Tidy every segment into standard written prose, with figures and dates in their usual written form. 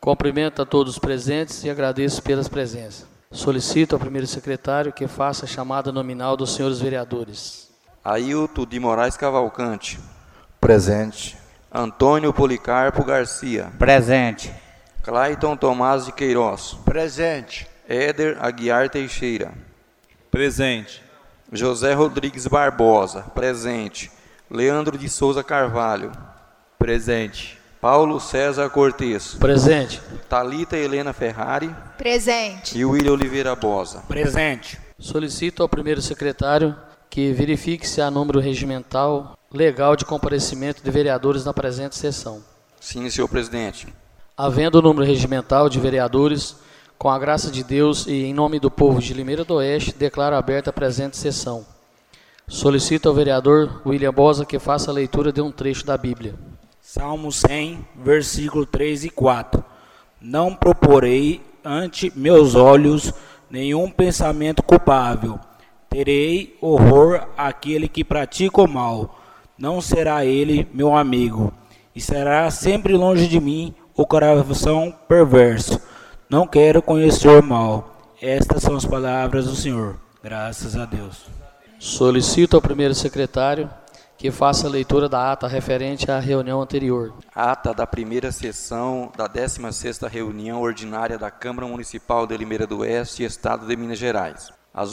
Cumprimento a todos os presentes e agradeço pelas presenças. Solicito ao primeiro secretário que faça a chamada nominal dos senhores vereadores. Ailton de Moraes Cavalcante. Presente. Antônio Policarpo Garcia. Presente. Clayton Tomás de Queiroz. Presente. Éder Aguiar Teixeira. Presente. José Rodrigues Barbosa. Presente. Leandro de Souza Carvalho. Presente. Paulo César Cortes. Presente. Thalita Helena Ferrari. Presente. E William Oliveira Bosa. Presente. Solicito ao primeiro secretário que verifique se há número regimental legal de comparecimento de vereadores na presente sessão. Sim, senhor presidente. Havendo o número regimental de vereadores, com a graça de Deus e em nome do povo de Limeira do Oeste, declaro aberta a presente sessão. Solicito ao vereador William Bosa que faça a leitura de um trecho da Bíblia. Salmo 100, versículo 3 e 4. Não proporei ante meus olhos nenhum pensamento culpável. Terei horror àquele que pratica o mal. Não será ele meu amigo. E será sempre longe de mim o coração perverso. Não quero conhecer o mal. Estas são as palavras do Senhor. Graças a Deus. Solicito ao primeiro secretário que faça a leitura da ata referente à reunião anterior. Ata da primeira sessão da 16ª reunião ordinária da Câmara Municipal de Limeira do Oeste, Estado de Minas Gerais. Às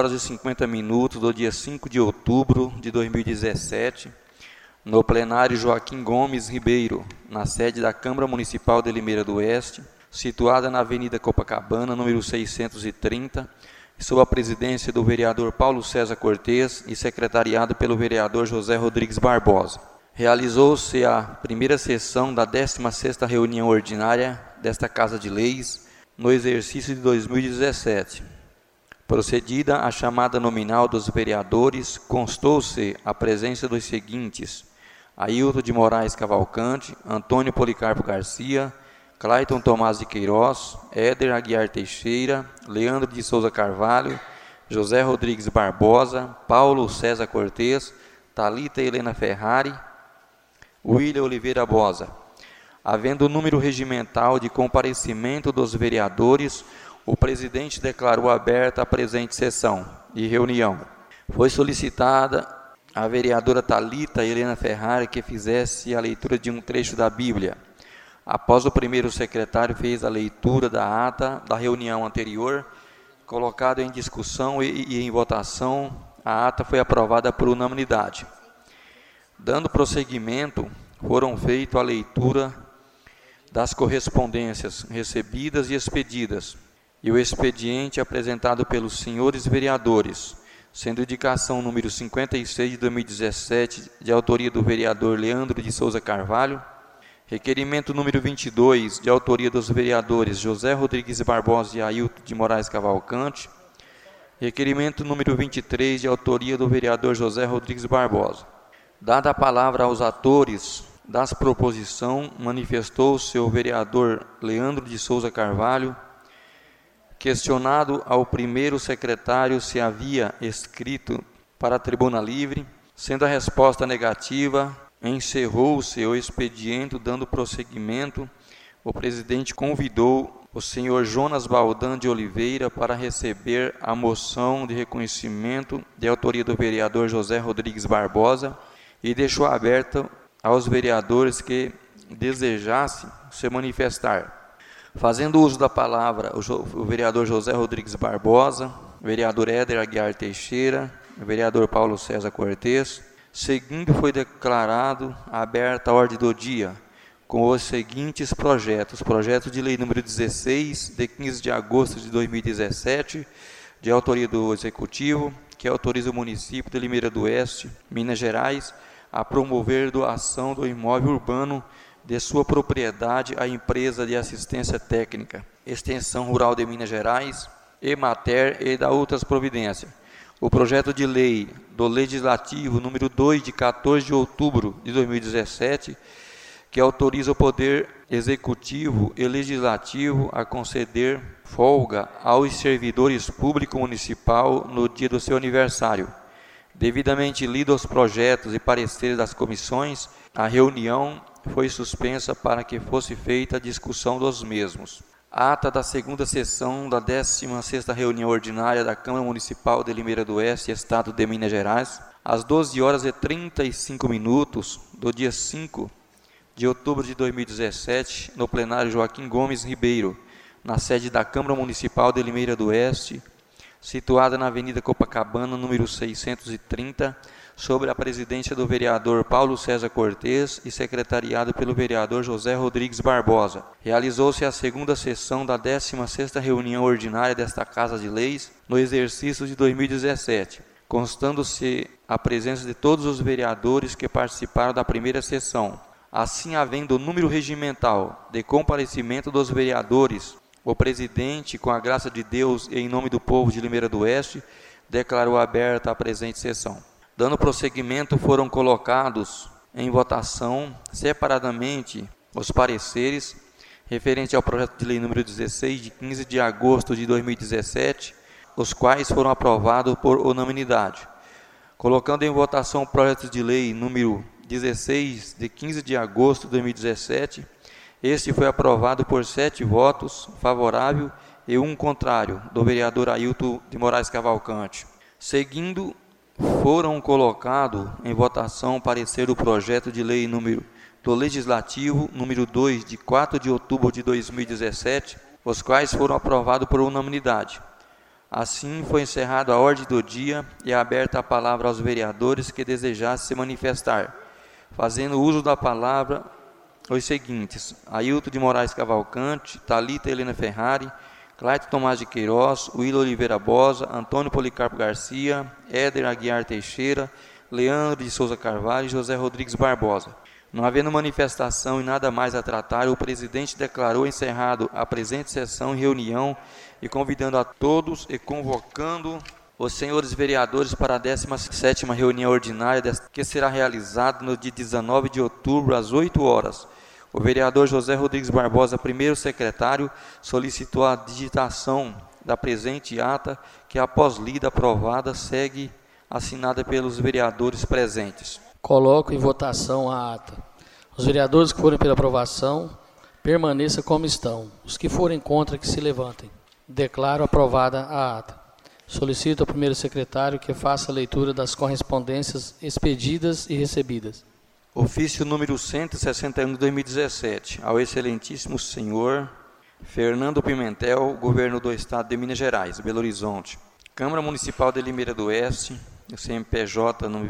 11h50 do dia 5 de outubro de 2017, no plenário Joaquim Gomes Ribeiro, na sede da Câmara Municipal de Limeira do Oeste, situada na Avenida Copacabana, número 630, sob a presidência do vereador Paulo César Cortes e secretariado pelo vereador José Rodrigues Barbosa. Realizou-se a primeira sessão da 16ª reunião ordinária desta Casa de Leis, no exercício de 2017. Procedida a chamada nominal dos vereadores, constou-se a presença dos seguintes: Ailton de Moraes Cavalcante, Antônio Policarpo Garcia, Clayton Tomás de Queiroz, Éder Aguiar Teixeira, Leandro de Souza Carvalho, José Rodrigues Barbosa, Paulo César Cortes, Thalita Helena Ferrari, William Oliveira Bosa. Havendo o número regimental de comparecimento dos vereadores, o presidente declarou aberta a presente sessão e reunião. Foi solicitada a vereadora Thalita Helena Ferrari que fizesse a leitura de um trecho da Bíblia. Após o primeiro secretário fez a leitura da ata da reunião anterior, colocado em discussão e em votação, a ata foi aprovada por unanimidade. Dando prosseguimento, foram feitas a leitura das correspondências recebidas e expedidas, e o expediente apresentado pelos senhores vereadores, sendo indicação número 56 de 2017, de autoria do vereador Leandro de Souza Carvalho, requerimento número 22, de autoria dos vereadores José Rodrigues Barbosa e Ailton de Moraes Cavalcante, requerimento número 23, de autoria do vereador José Rodrigues Barbosa. Dada a palavra aos atores das proposições, manifestou-se o vereador Leandro de Souza Carvalho. Questionado ao primeiro secretário se havia escrito para a tribuna livre, sendo a resposta negativa, encerrou-se o expediente. Dando prosseguimento, o presidente convidou o senhor Jonas Baldan de Oliveira para receber a moção de reconhecimento de autoria do vereador José Rodrigues Barbosa e deixou aberto aos vereadores que desejassem se manifestar. Fazendo uso da palavra, o vereador José Rodrigues Barbosa, o vereador Éder Aguiar Teixeira, o vereador Paulo César Cortes. Seguindo, foi declarado aberta a ordem do dia, com os seguintes projetos: projeto de lei número 16, de 15 de agosto de 2017, de autoria do Executivo, que autoriza o município de Limeira do Oeste, Minas Gerais, a promover doação do imóvel urbano de sua propriedade à empresa de assistência técnica, Extensão Rural de Minas Gerais, Emater, e da outras providências. O projeto de lei do Legislativo número 2, de 14 de outubro de 2017, que autoriza o Poder Executivo e Legislativo a conceder folga aos servidores públicos municipal no dia do seu aniversário. Devidamente lidos os projetos e pareceres das comissões, a reunião foi suspensa para que fosse feita a discussão dos mesmos. Ata da segunda sessão da 16ª reunião ordinária da Câmara Municipal de Limeira do Oeste, Estado de Minas Gerais, às 12h35 do dia 5 de outubro de 2017, no plenário Joaquim Gomes Ribeiro, na sede da Câmara Municipal de Limeira do Oeste, situada na Avenida Copacabana, número 630, sob a presidência do vereador Paulo César Cortes e secretariado pelo vereador José Rodrigues Barbosa. Realizou-se a segunda sessão da 16ª reunião ordinária desta Casa de Leis, no exercício de 2017, constando-se a presença de todos os vereadores que participaram da primeira sessão. Assim, havendo o número regimental de comparecimento dos vereadores, o presidente, com a graça de Deus e em nome do povo de Limeira do Oeste, declarou aberta a presente sessão. Dando prosseguimento, foram colocados em votação separadamente os pareceres referente ao projeto de lei número 16, de 15 de agosto de 2017, os quais foram aprovados por unanimidade. Colocando em votação o projeto de lei número 16, de 15 de agosto de 2017, este foi aprovado por 7 votos favoráveis e 1 contrário, do vereador Ailton de Moraes Cavalcante. Seguindo, foram colocados em votação o parecer do projeto de lei do Legislativo número 2, de 4 de outubro de 2017, os quais foram aprovados por unanimidade. Assim, foi encerrada a ordem do dia e aberta a palavra aos vereadores que desejassem se manifestar, fazendo uso da palavra os seguintes: Ailton de Moraes Cavalcante, Thalita Helena Ferrari, Clayton Tomás de Queiroz, William Oliveira Bosa, Antônio Policarpo Garcia, Éder Aguiar Teixeira, Leandro de Souza Carvalho e José Rodrigues Barbosa. Não havendo manifestação e nada mais a tratar, o presidente declarou encerrado a presente sessão e reunião e convidando a todos e convocando os senhores vereadores para a 17ª reunião ordinária, que será realizada no dia 19 de outubro, às 8 horas. O vereador José Rodrigues Barbosa, primeiro secretário, solicitou a digitação da presente ata, que após lida aprovada, segue assinada pelos vereadores presentes. Coloco em votação a ata. Os vereadores que forem pela aprovação, permaneçam como estão. Os que forem contra, que se levantem. Declaro aprovada a ata. Solicito ao primeiro secretário que faça a leitura das correspondências expedidas e recebidas. Ofício número 161 de 2017, ao excelentíssimo senhor Fernando Pimentel, governo do estado de Minas Gerais, Belo Horizonte. Câmara Municipal de Limeira do Oeste, o CMPJ número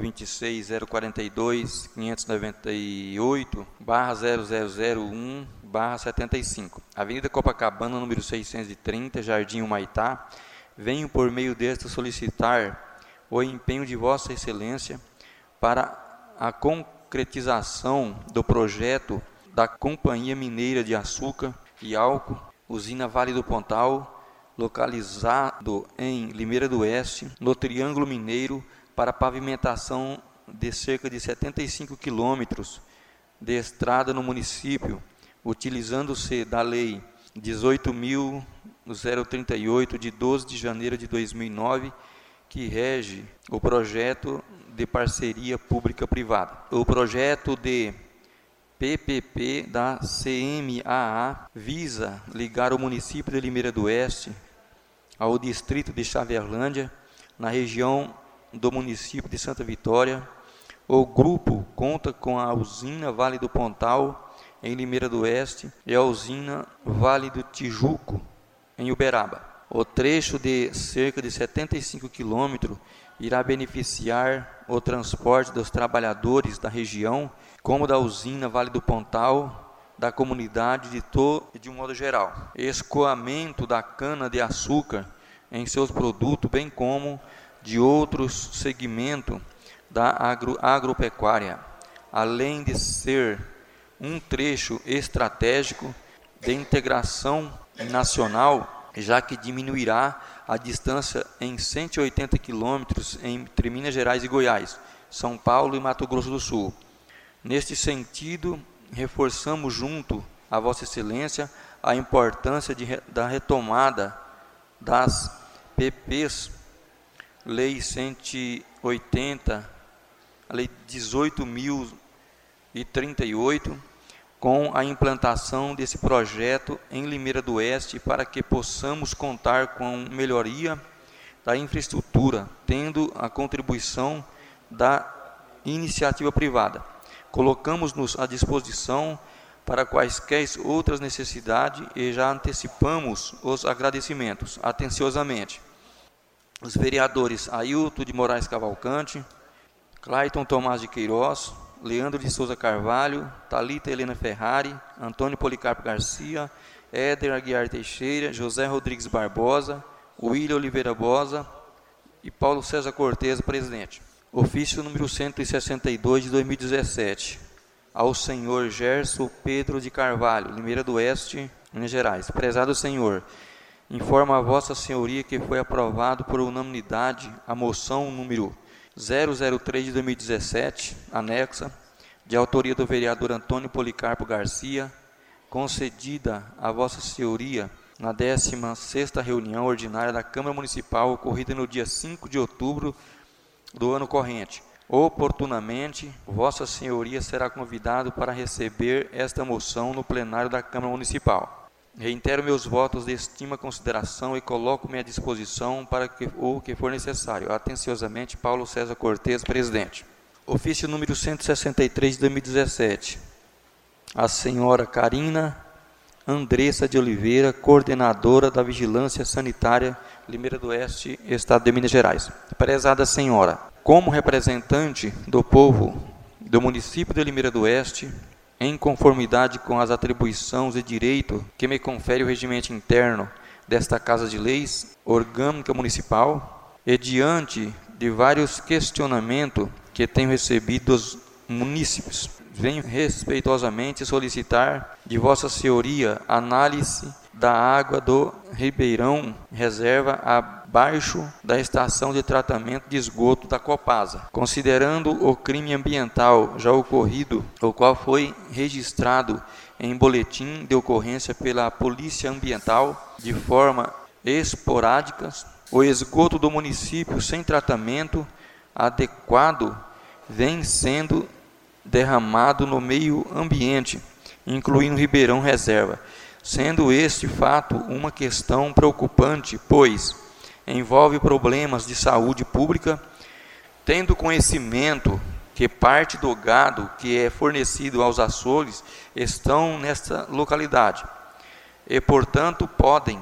26.042.598/0001/75. Avenida Copacabana, número 630, Jardim Humaitá. Venho por meio desta solicitar o empenho de Vossa Excelência para a concretização do projeto da Companhia Mineira de Açúcar e Álcool, usina Vale do Pontal, localizado em Limeira do Oeste, no Triângulo Mineiro, para pavimentação de cerca de 75 quilômetros de estrada no município, utilizando-se da Lei 18.038, de 12 de janeiro de 2009, que rege o projeto de parceria pública-privada. O projeto de PPP da CMAA visa ligar o município de Limeira do Oeste ao distrito de Xaverlândia, na região do município de Santa Vitória. O grupo conta com a usina Vale do Pontal, em Limeira do Oeste, e a usina Vale do Tijuco, em Uberaba. O trecho de cerca de 75 quilômetros irá beneficiar o transporte dos trabalhadores da região, como da usina Vale do Pontal, da comunidade de um modo geral. Escoamento da cana-de-açúcar em seus produtos, bem como de outros segmentos da agropecuária, além de ser um trecho estratégico de integração nacional, já que diminuirá a distância em 180 quilômetros entre Minas Gerais e Goiás, São Paulo e Mato Grosso do Sul. Neste sentido, reforçamos junto a Vossa Excelência a importância da retomada das PPs, Lei 180, a Lei 18.038, com a implantação desse projeto em Limeira do Oeste para que possamos contar com melhoria da infraestrutura, tendo a contribuição da iniciativa privada. Colocamos-nos à disposição para quaisquer outras necessidades e já antecipamos os agradecimentos. Atenciosamente, os vereadores Ailton de Moraes Cavalcante, Clayton Tomás de Queiroz, Leandro de Souza Carvalho, Thalita Helena Ferrari, Antônio Policarpo Garcia, Éder Aguiar Teixeira, José Rodrigues Barbosa, William Oliveira Bosa e Paulo César Cortez, presidente. Ofício número 162 de 2017. Ao senhor Gerson Pedro de Carvalho, Limeira do Oeste, Minas Gerais. Prezado senhor, informa a vossa senhoria que foi aprovado por unanimidade a moção número 003 de 2017, anexa, de autoria do vereador Antônio Policarpo Garcia, concedida a vossa senhoria na 16ª reunião ordinária da Câmara Municipal, ocorrida no dia 5 de outubro do ano corrente. Oportunamente, vossa senhoria será convidado para receber esta moção no plenário da Câmara Municipal. Reitero meus votos de estima, consideração e coloco-me à disposição para o que for necessário. Atenciosamente, Paulo César Cortez, presidente. Ofício número 163 de 2017. A senhora Carina Andressa de Oliveira, coordenadora da Vigilância Sanitária, Limeira do Oeste, Estado de Minas Gerais. Prezada senhora, como representante do povo do município de Limeira do Oeste, em conformidade com as atribuições e direito que me confere o regimento interno desta Casa de Leis Orgânica Municipal, e diante de vários questionamentos que tenho recebido dos munícipes, venho respeitosamente solicitar de vossa senhoria análise da água do Ribeirão Reserva abaixo da estação de tratamento de esgoto da Copasa, considerando o crime ambiental já ocorrido, o qual foi registrado em boletim de ocorrência pela Polícia Ambiental de forma esporádica, o esgoto do município sem tratamento adequado vem sendo derramado no meio ambiente, incluindo Ribeirão Reserva, sendo este fato uma questão preocupante, pois envolve problemas de saúde pública, tendo conhecimento que parte do gado que é fornecido aos açougues estão nesta localidade e, portanto, podem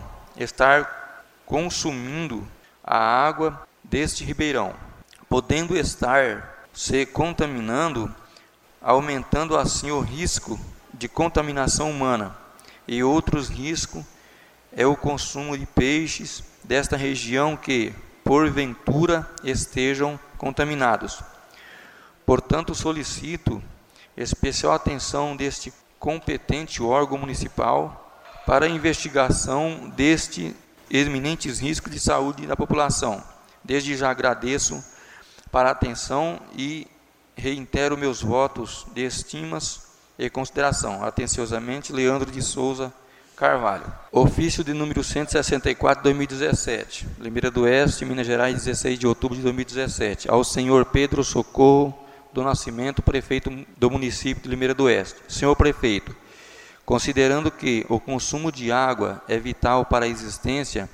estar consumindo a água deste ribeirão, podendo estar se contaminando, aumentando assim o risco de contaminação humana. E outros riscos é o consumo de peixes desta região que, porventura, estejam contaminados. Portanto, solicito especial atenção deste competente órgão municipal para a investigação destes eminentes riscos de saúde da população. Desde já agradeço para a atenção e reitero meus votos de estimas e consideração. Atenciosamente, Leandro de Souza Carvalho. Ofício de número 164 de 2017. Limeira do Oeste, Minas Gerais, 16 de outubro de 2017. Ao senhor Pedro Socorro do Nascimento, prefeito do município de Limeira do Oeste. Senhor prefeito, considerando que o consumo de água é vital para a existência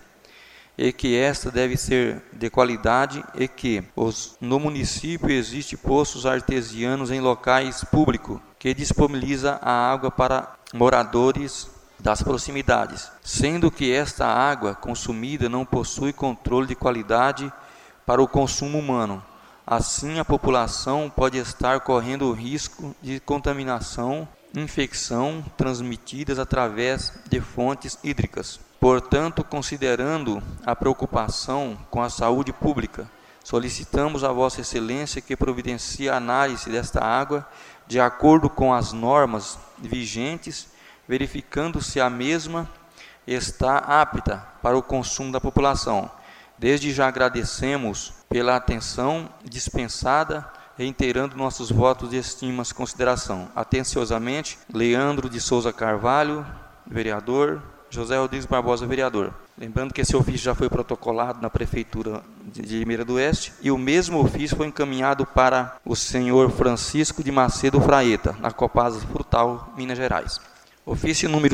e que esta deve ser de qualidade e que no município existem poços artesianos em locais públicos que disponibiliza a água para moradores das proximidades, sendo que esta água consumida não possui controle de qualidade para o consumo humano. Assim, a população pode estar correndo o risco de contaminação, infecção transmitidas através de fontes hídricas. Portanto, considerando a preocupação com a saúde pública, solicitamos a Vossa Excelência que providencie a análise desta água de acordo com as normas vigentes, verificando se a mesma está apta para o consumo da população. Desde já agradecemos pela atenção dispensada, reiterando nossos votos de estima e consideração. Atenciosamente, Leandro de Souza Carvalho, vereador, José Rodrigues Barbosa, vereador. Lembrando que esse ofício já foi protocolado na Prefeitura de Limeira do Oeste e o mesmo ofício foi encaminhado para o senhor Francisco de Macedo Fraeta, na Copasa Frutal, Minas Gerais. Ofício número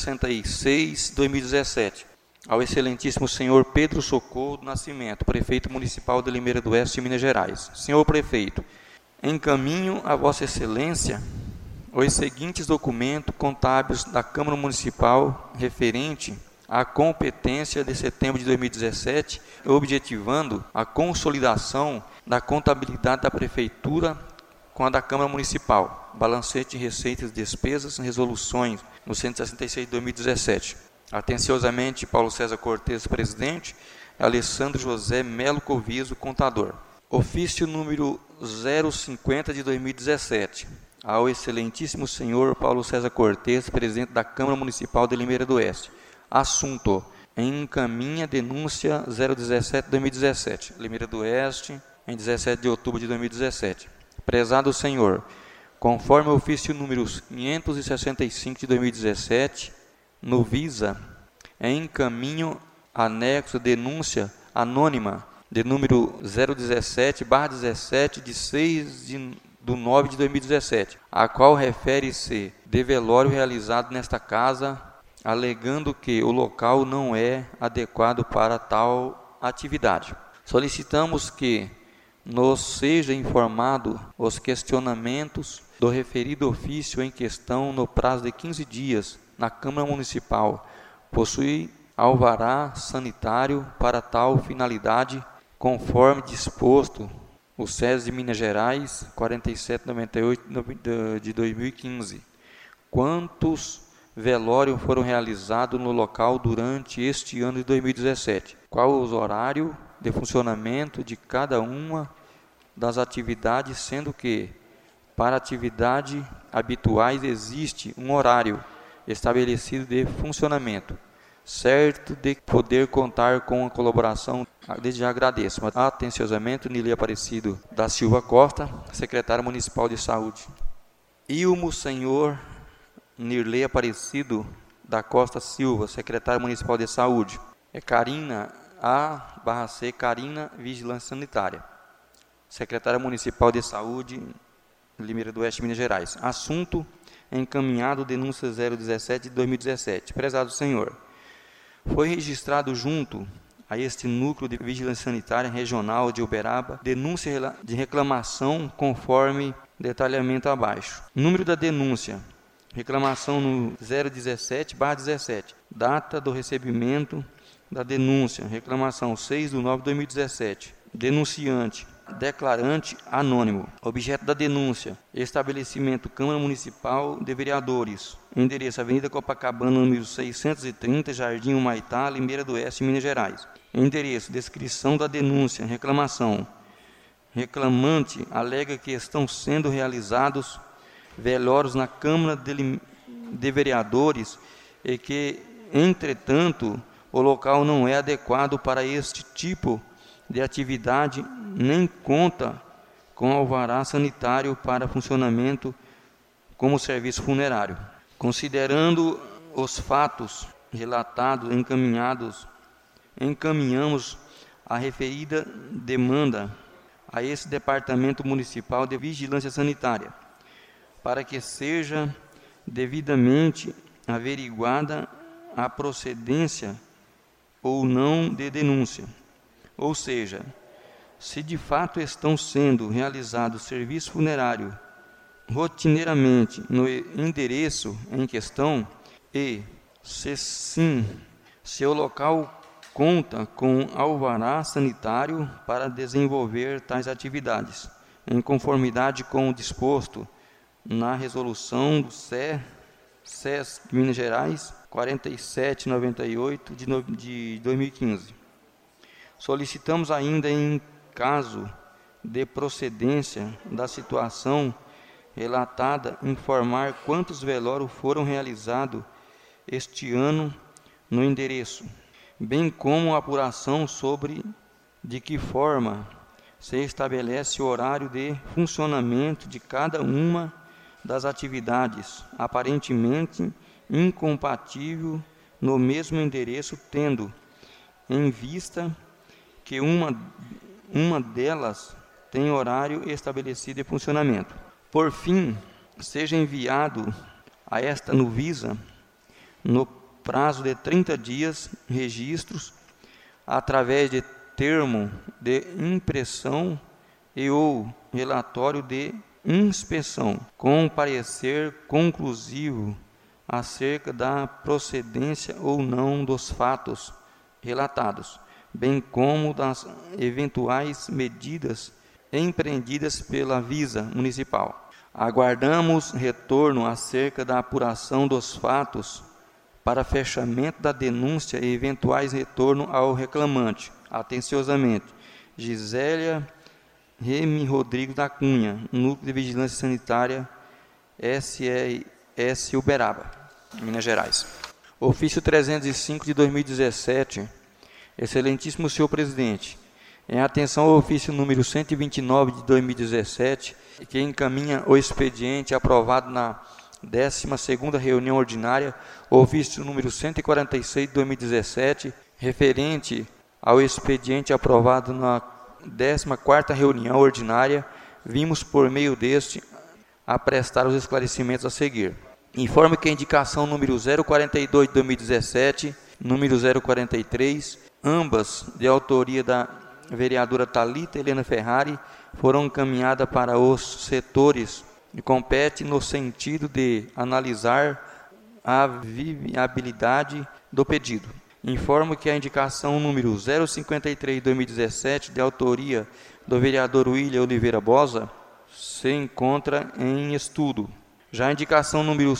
166, 2017. Ao excelentíssimo senhor Pedro Socorro do Nascimento, prefeito municipal de Limeira do Oeste, Minas Gerais. Senhor prefeito, encaminho a vossa excelência os seguintes documentos contábeis da Câmara Municipal referente à competência de setembro de 2017, objetivando a consolidação da contabilidade da Prefeitura com a da Câmara Municipal, balancete de receitas e despesas, resoluções no 166 de 2017. Atenciosamente, Paulo César Cortes, presidente, Alessandro José Melo Coviso, contador. Ofício número 050 de 2017. Ao excelentíssimo senhor Paulo César Cortes, presidente da Câmara Municipal de Limeira do Oeste. Assunto: encaminha denúncia 017-2017, Limeira do Oeste, em 17 de outubro de 2017. Prezado senhor, conforme o ofício número 565 de 2017, no Visa, encaminho anexo denúncia anônima de número 017/17 de 6 de 9 de 2017, a qual refere-se de velório realizado nesta casa, alegando que o local não é adequado para tal atividade. Solicitamos que nos seja informado os questionamentos do referido ofício em questão no prazo de 15 dias na Câmara Municipal. Possui alvará sanitário para tal finalidade, conforme disposto o SES de Minas Gerais 4798 de 2015. Quantos velórios foram realizados no local durante este ano de 2017? Qual os horários de funcionamento de cada uma das atividades, sendo que para atividades habituais existe um horário estabelecido de funcionamento, certo de poder contar com a colaboração. Desde já agradeço. Atenciosamente, Nili Aparecido da Silva Costa, secretário municipal de saúde. Ilmo senhor Nirley Aparecido da Costa Silva, secretário municipal de saúde. Carina A/C, Carina Vigilância Sanitária, secretária municipal de saúde, Limeira do Oeste, Minas Gerais. Assunto: encaminhado denúncia 017 de 2017. Prezado senhor, foi registrado junto a este núcleo de vigilância sanitária regional de Uberaba denúncia de reclamação conforme detalhamento abaixo. Número da denúncia: reclamação no 017/17. Data do recebimento da denúncia: reclamação 6 de 9 de 2017. Denunciante: declarante anônimo. Objeto da denúncia: estabelecimento Câmara Municipal de Vereadores. Endereço: Avenida Copacabana, número 630, Jardim Humaitá, Limeira do Oeste, Minas Gerais. Endereço: descrição da denúncia. Reclamação: reclamante alega que estão sendo realizados velórios na Câmara de Vereadores e que, entretanto, o local não é adequado para este tipo de atividade, nem conta com alvará sanitário para funcionamento como serviço funerário. Considerando os fatos relatados, encaminhamos a referida demanda a esse Departamento Municipal de Vigilância Sanitária, para que seja devidamente averiguada a procedência ou não de denúncia. Ou seja, se de fato estão sendo realizados serviço funerário rotineiramente no endereço em questão e, se sim, se o local conta com alvará sanitário para desenvolver tais atividades, em conformidade com o disposto na resolução do SES de Minas Gerais 4798 de 2015. Solicitamos ainda, em caso de procedência da situação relatada, informar quantos velórios foram realizados este ano no endereço, bem como a apuração sobre de que forma se estabelece o horário de funcionamento de cada uma das atividades, aparentemente incompatível no mesmo endereço, tendo em vista que uma delas tem horário estabelecido e funcionamento. Por fim, seja enviado a esta Anvisa, no prazo de 30 dias, registros através de termo de impressão e ou relatório de inspeção, com parecer conclusivo acerca da procedência ou não dos fatos relatados, bem como das eventuais medidas empreendidas pela Visa Municipal. Aguardamos retorno acerca da apuração dos fatos para fechamento da denúncia e eventuais retorno ao reclamante. Atenciosamente, Gisélia Remy Rodrigues da Cunha, Núcleo de Vigilância Sanitária, SRS Uberaba, Minas Gerais. Ofício 305 de 2017. Excelentíssimo senhor presidente, em atenção ao ofício número 129 de 2017, que encaminha o expediente aprovado na 12ª reunião ordinária, o ofício número 146 de 2017, referente ao expediente aprovado na 14ª reunião ordinária, vimos por meio deste a prestar os esclarecimentos a seguir. Informo que a indicação número 042 de 2017, número 043, ambas de autoria da vereadora Thalita Helena Ferrari, foram encaminhadas para os setores e compete no sentido de analisar a viabilidade do pedido. Informo que a indicação número 053 de 2017, de autoria do vereador William Oliveira Bosa, se encontra em estudo. Já a indicação número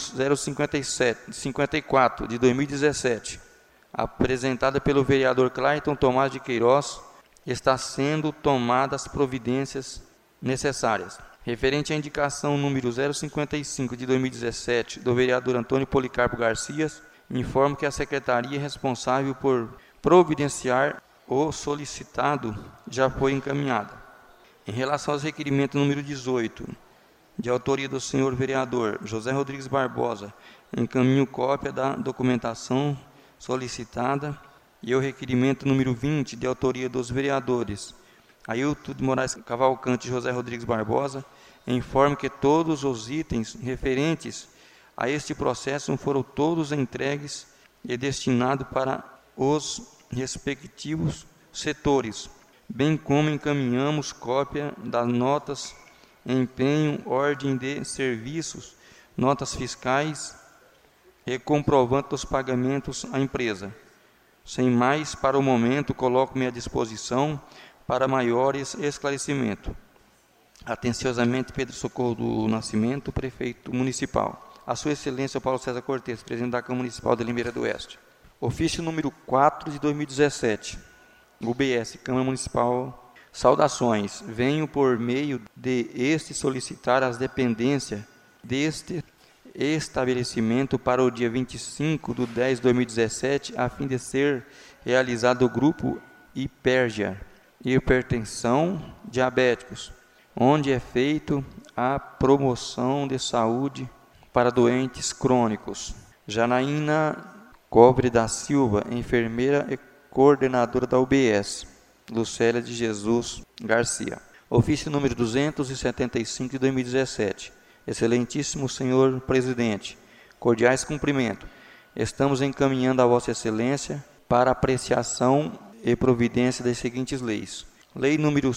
054 de 2017, apresentada pelo vereador Clayton Tomás de Queiroz, está sendo tomadas providências necessárias. Referente à indicação número 055 de 2017 do vereador Antônio Policarpo Garcias, informo que a secretaria responsável por providenciar o solicitado já foi encaminhada. Em relação aos requerimentos número 18, de autoria do senhor vereador José Rodrigues Barbosa, encaminho cópia da documentação solicitada, e o requerimento número 20, de autoria dos vereadores Ailton de Moraes Cavalcante e José Rodrigues Barbosa, informo que todos os itens referentes a este processo foram todos entregues e destinados para os respectivos setores, bem como encaminhamos cópia das notas, empenho, ordem de serviços, notas fiscais e comprovante dos pagamentos à empresa. Sem mais, para o momento, coloco-me à disposição para maiores esclarecimentos. Atenciosamente, Pedro Socorro do Nascimento, Prefeito Municipal. A Sua Excelência Paulo César Cortes, Presidente da Câmara Municipal de Limeira do Oeste. Ofício número 4 de 2017, UBS, Câmara Municipal. Saudações. Venho por meio de este solicitar as dependências deste estabelecimento para o dia 25 de 10 de 2017, a fim de ser realizado o grupo Hipergia, hipertensão, diabéticos, onde é feito a promoção de saúde para doentes crônicos. Janaína Cobre da Silva, enfermeira e coordenadora da UBS. Lucélia de Jesus Garcia. Ofício número 275 de 2017. Excelentíssimo senhor presidente, cordiais cumprimentos. Estamos encaminhando a Vossa Excelência para apreciação e providência das seguintes leis. Lei número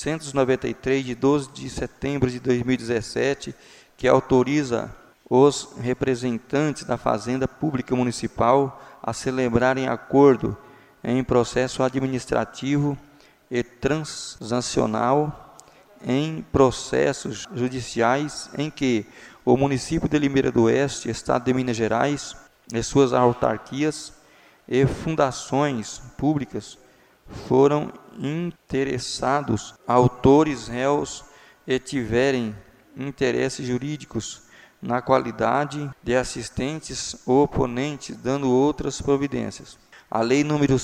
793, de 12 de setembro de 2017, que autoriza os representantes da Fazenda Pública Municipal a celebrarem acordo em processo administrativo e transacional em processos judiciais em que o município de Limeira do Oeste, Estado de Minas Gerais, e suas autarquias e fundações públicas foram interessados, autores, réus e tiverem interesses jurídicos na qualidade de assistentes ou oponentes, dando outras providências. A Lei número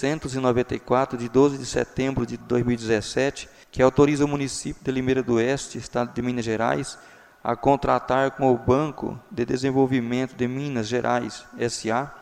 794, de 12 de setembro de 2017, que autoriza o município de Limeira do Oeste, Estado de Minas Gerais, a contratar com o Banco de Desenvolvimento de Minas Gerais, S.A.,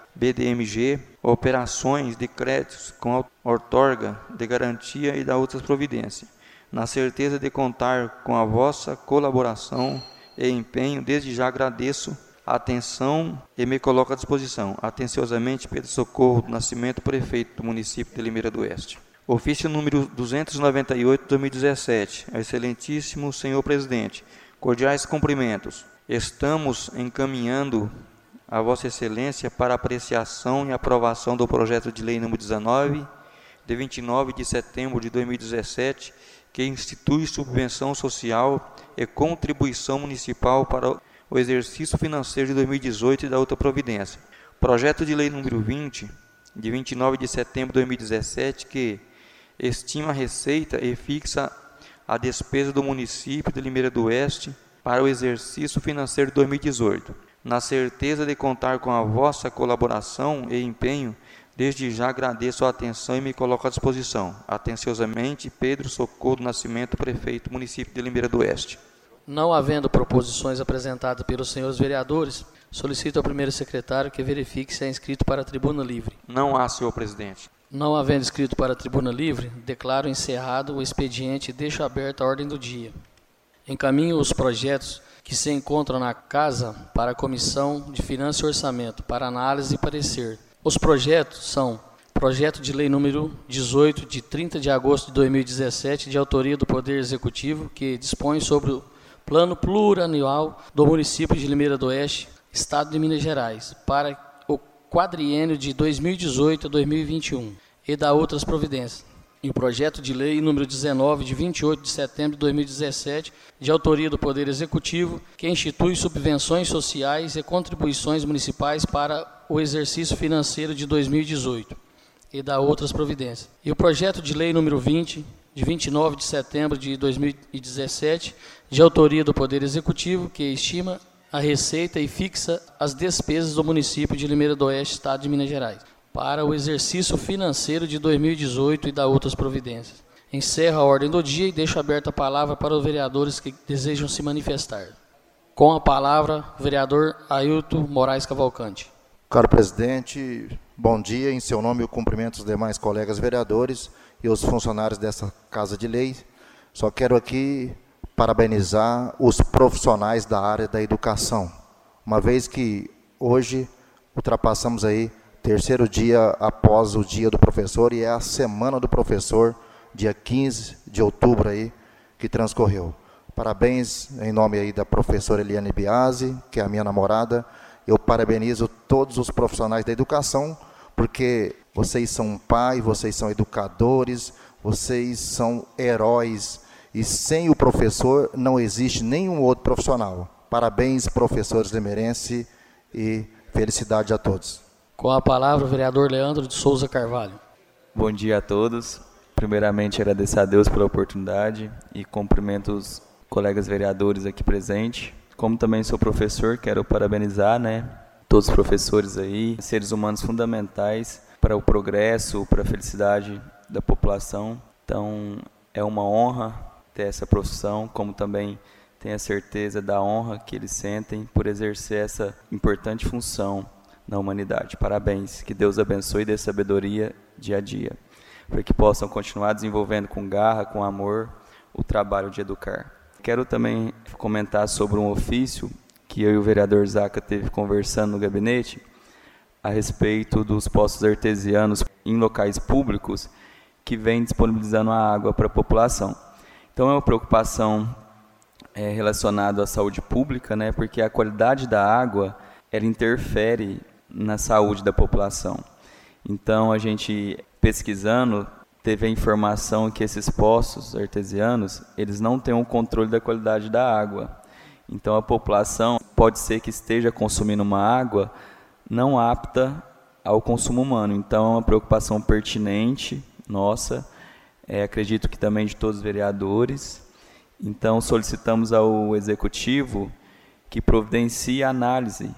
BDMG, operações de créditos com outorga de garantia e da outras providências, na certeza de contar com a vossa colaboração e empenho. Desde já agradeço a atenção e me coloco à disposição. Atenciosamente, Pedro Socorro do Nascimento, prefeito do município de Limeira do Oeste. Ofício número 298 de 2017. Excelentíssimo senhor presidente, cordiais cumprimentos. Estamos encaminhando a Vossa Excelência para apreciação e aprovação do projeto de lei número 19, de 29 de setembro de 2017, que institui subvenção social e contribuição municipal para o exercício financeiro de 2018 e da outra providência. Projeto de lei número 20, de 29 de setembro de 2017, que estima a receita e fixa a despesa do município de Limeira do Oeste para o exercício financeiro de 2018. Na certeza de contar com a vossa colaboração e empenho, desde já agradeço a atenção e me coloco à disposição. Atenciosamente, Pedro Socorro do Nascimento, prefeito do município de Limeira do Oeste. Não havendo proposições apresentadas pelos senhores vereadores, solicito ao primeiro secretário que verifique se é inscrito para a tribuna livre. Não há, senhor presidente. Não havendo inscrito para a tribuna livre, declaro encerrado o expediente e deixo aberta a ordem do dia. Encaminho os projetos que se encontram na Casa para a Comissão de Finanças e Orçamento, para análise e parecer. Os projetos são: projeto de lei número 18, de 30 de agosto de 2017, de autoria do Poder Executivo, que dispõe sobre o Plano Plurianual do município de Limeira do Oeste, Estado de Minas Gerais, para o quadriênio de 2018 a 2021, e da outras providências. E o projeto de lei número 19, de 28 de setembro de 2017, de autoria do Poder Executivo, que institui subvenções sociais e contribuições municipais para o exercício financeiro de 2018, e da outras providências. E o projeto de lei número 20, de 29 de setembro de 2017, de autoria do Poder Executivo, que estima a receita e fixa as despesas do município de Limeira do Oeste, Estado de Minas Gerais, para o exercício financeiro de 2018 e da outras providências. Encerro a ordem do dia e deixo aberta a palavra para os vereadores que desejam se manifestar. Com a palavra, o vereador Ailton Moraes Cavalcante. Caro presidente, bom dia. Em seu nome eu cumprimento os demais colegas vereadores e os funcionários dessa Casa de Lei. Só quero aqui parabenizar os profissionais da área da educação, uma vez que hoje ultrapassamos aí terceiro dia após o dia do professor e é a semana do professor, dia 15 de outubro aí, que transcorreu. Parabéns em nome aí da professora Eliane Biasi, que é a minha namorada. Eu parabenizo todos os profissionais da educação, porque vocês são pai, vocês são educadores, vocês são heróis, e sem o professor não existe nenhum outro profissional. Parabéns, professores limeirenses, e felicidade a todos. Com a palavra, o vereador Leandro de Souza Carvalho. Bom dia a todos. Primeiramente, agradecer a Deus pela oportunidade e cumprimento os colegas vereadores aqui presentes. Como também sou professor, quero parabenizar, todos os professores aí, seres humanos fundamentais para o progresso, para a felicidade da população. Então, é uma honra ter essa profissão, como também tenho a certeza da honra que eles sentem por exercer essa importante função na humanidade. Parabéns, que Deus abençoe e dê sabedoria dia a dia, para que possam continuar desenvolvendo com garra, com amor, o trabalho de educar. Quero também comentar sobre um ofício que eu e o vereador Zaca teve conversando no gabinete a respeito dos poços artesianos em locais públicos que vem disponibilizando a água para a população. Então é uma preocupação relacionada à saúde pública, porque a qualidade da água ela interfere na saúde da população. Então a gente pesquisando teve a informação que esses poços artesianos eles não têm um controle da qualidade da água. Então a população pode ser que esteja consumindo uma água não apta ao consumo humano. Então é uma preocupação pertinente nossa, acredito que também de todos os vereadores. Então solicitamos ao Executivo que providencie a análise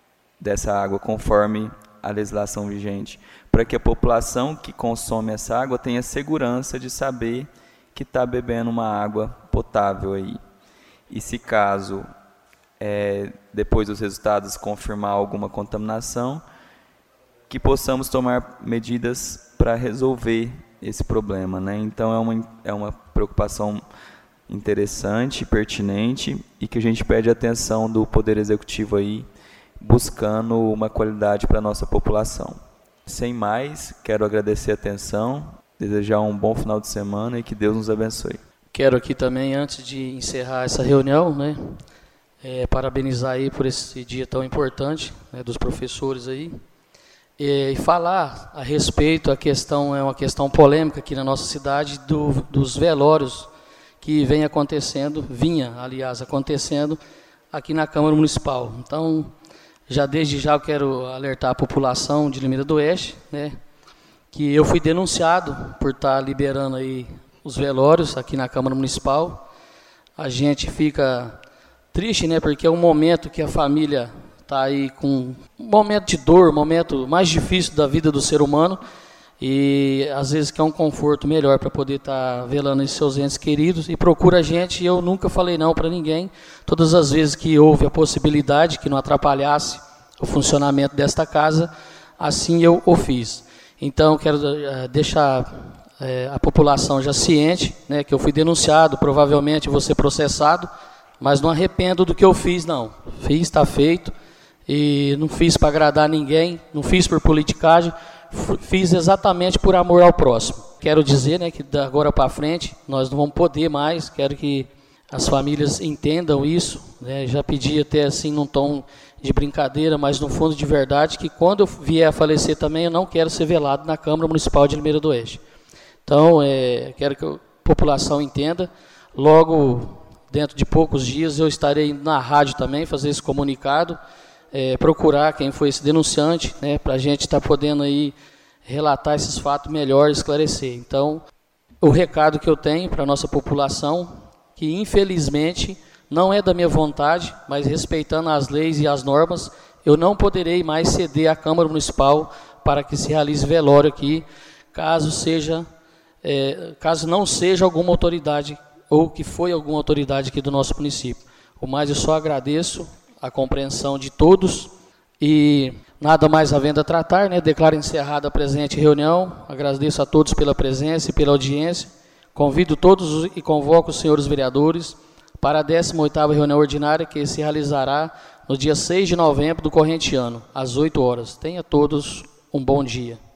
dessa água conforme a legislação vigente, para que a população que consome essa água tenha segurança de saber que está bebendo uma água potável aí. E se caso, depois dos resultados, confirmar alguma contaminação, que possamos tomar medidas para resolver esse problema, né? Então é uma preocupação interessante, pertinente, e que a gente pede atenção do Poder Executivo aí, buscando uma qualidade para a nossa população. Sem mais, quero agradecer a atenção, desejar um bom final de semana e que Deus nos abençoe. Quero aqui também, antes de encerrar essa reunião, né, parabenizar aí por esse dia tão importante, né, dos professores aí, e falar a respeito, é uma questão polêmica aqui na nossa cidade, dos velórios que vinha acontecendo aqui na Câmara Municipal. Então, desde já eu quero alertar a população de Limeira do Oeste, né, que eu fui denunciado por estar liberando aí os velórios aqui na Câmara Municipal. A gente fica triste, né, porque é um momento que a família está aí com um momento de dor, um momento mais difícil da vida do ser humano, e às vezes quer um conforto melhor para poder estar velando esses seus entes queridos, e procura a gente, e eu nunca falei não para ninguém. Todas as vezes que houve a possibilidade que não atrapalhasse o funcionamento desta casa, assim eu o fiz. Então, quero deixar a população já ciente, né, que eu fui denunciado, provavelmente vou ser processado, mas não arrependo do que eu fiz, não. Fiz, está feito, e não fiz para agradar ninguém, não fiz por politicagem, fiz exatamente por amor ao próximo. Quero dizer, né, que da agora para frente nós não vamos poder mais, quero que as famílias entendam isso, né, já pedi até assim num tom de brincadeira, mas no fundo de verdade, que quando eu vier a falecer também eu não quero ser velado na Câmara Municipal de Limeira do Oeste. Então, quero que a população entenda. Logo, dentro de poucos dias, eu estarei na rádio também, fazer esse comunicado, procurar quem foi esse denunciante, né, para a gente estar podendo aí relatar esses fatos melhor, esclarecer. Então, o recado que eu tenho para a nossa população, que infelizmente não é da minha vontade, mas respeitando as leis e as normas, eu não poderei mais ceder à Câmara Municipal para que se realize velório aqui, caso não seja alguma autoridade, ou que foi alguma autoridade aqui do nosso município. O mais eu só agradeço a compreensão de todos, e nada mais havendo a tratar, né, declaro encerrada a presente reunião, agradeço a todos pela presença e pela audiência, convido todos e convoco os senhores vereadores para a 18ª reunião ordinária, que se realizará no dia 6 de novembro do corrente ano, às 8 horas. Tenha todos um bom dia.